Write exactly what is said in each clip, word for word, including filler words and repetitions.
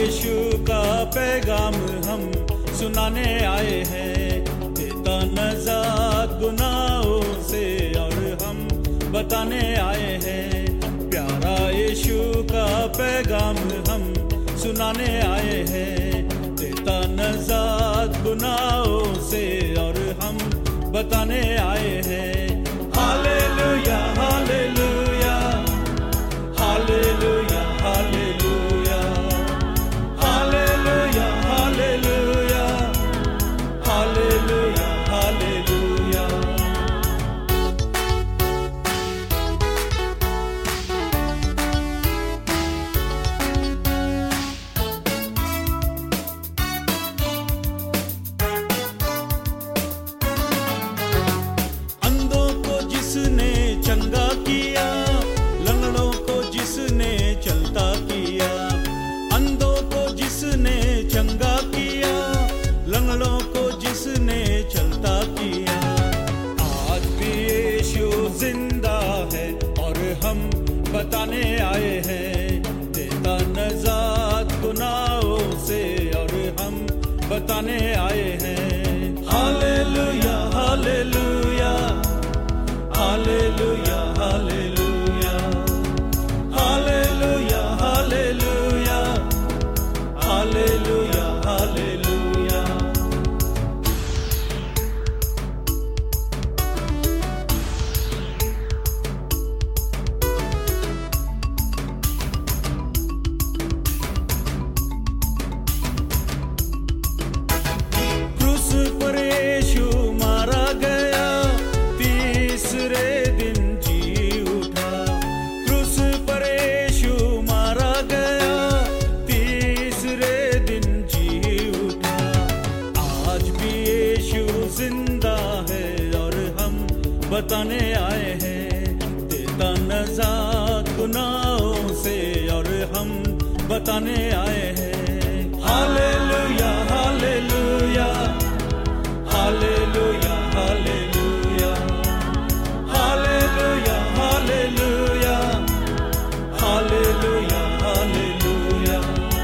यीशु का पैगाम हम सुनाने आए हैं, देता नजात गुनाहों से और हम बताने आए हैं। प्यारा यीशु का पैगाम हम सुनाने आए हैं, देता नजात गुनाहों से और हम बताने आए हैं। हालेलुया हालेलुया हालेलुया हालेलुया हालेलुया हालेलुया हालेलुया हालेलुया। अंधों को जिसने चंगा किया, लंगड़ों को जिसने चलता किया, अंधों को जिसने चंगा किया, लंगड़ों को जिसने चलता किया। आज भी यीशु जिंदा है और हम बताने आए हैं, देता नजात गुनाहों से और हम बताने आए हैं। हालेलुया हालेलुया हालेलुया हालेलुया हालेलुया हालेलुया हालेलुया हालेलुया। क्रूस पर यीशु मारा गया, तीसरे दिन जी उठा। क्रूस पर यीशु मारा गया, तीसरे दिन जी उठा। आज भी यीशु जिंदा है और हम बताने आए हैं, देता नजात गुनाहों से और हम बताने आए हैं। हालेलुया हालेलुया हालेलुया हालेलुया हालेलुया हालेलुया हालेलुया हालेलुया।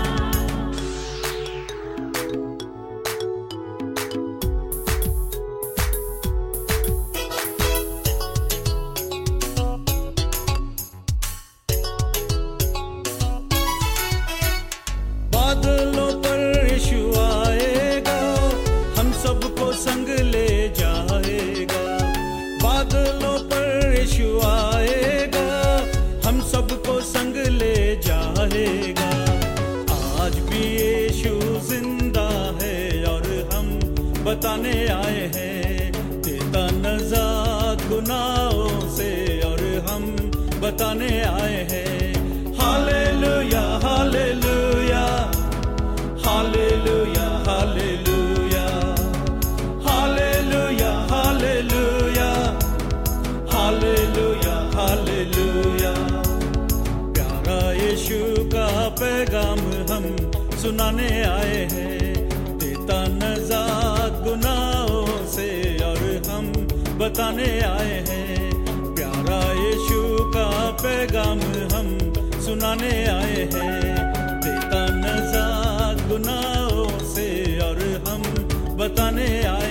बादलों पर यीशु आएगा, हम सबको संग ले जाएगा। बादलों पर यीशु आएगा, हम सबको संग ले जाएगा। आज भी यीशु जिंदा है और हम बताने आए हैं, देता नजात गुनाहों से और हम बताने आए हैं। हालेलुया हालेलुया हालेलुया हालेलुया हालेलुया हालेलुया हालेलुया हालेलुया। प्यारा यीशु का पैगाम हम सुनाने आए हैं, देता नजात गुनाहों से और हम बताने आए हैं। प्यारा यीशु का पैगाम हम सुनाने आए हैं, देता नजात गुनाहों से और हम बताने आए